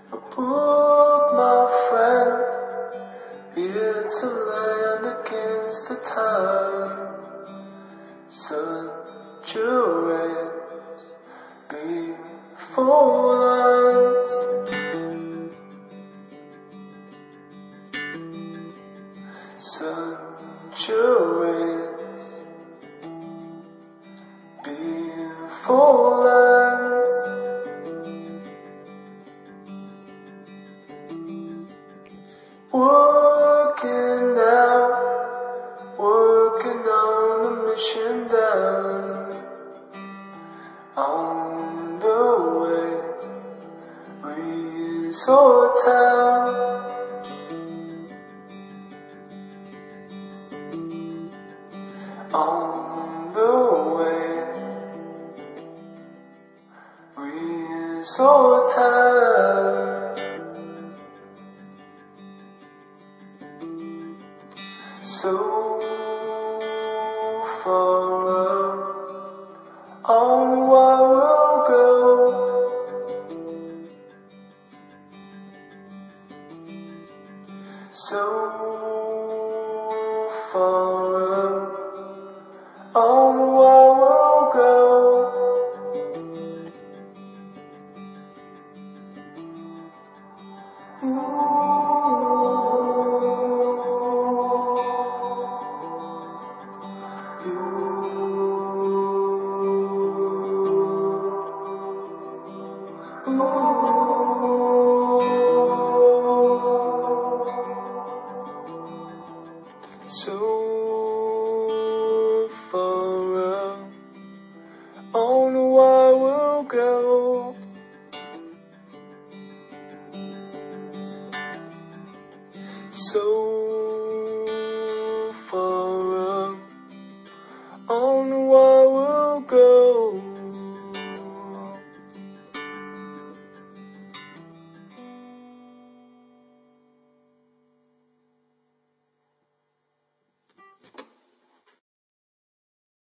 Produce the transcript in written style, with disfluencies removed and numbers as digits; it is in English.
A book, my friend, here to land against the time. Such a race before lines. Such a race before lines. Working on the mission down. On the way, resort town. On the way, resort town. So far up, onward we'll go. So far up, onward we'll go. Ooh.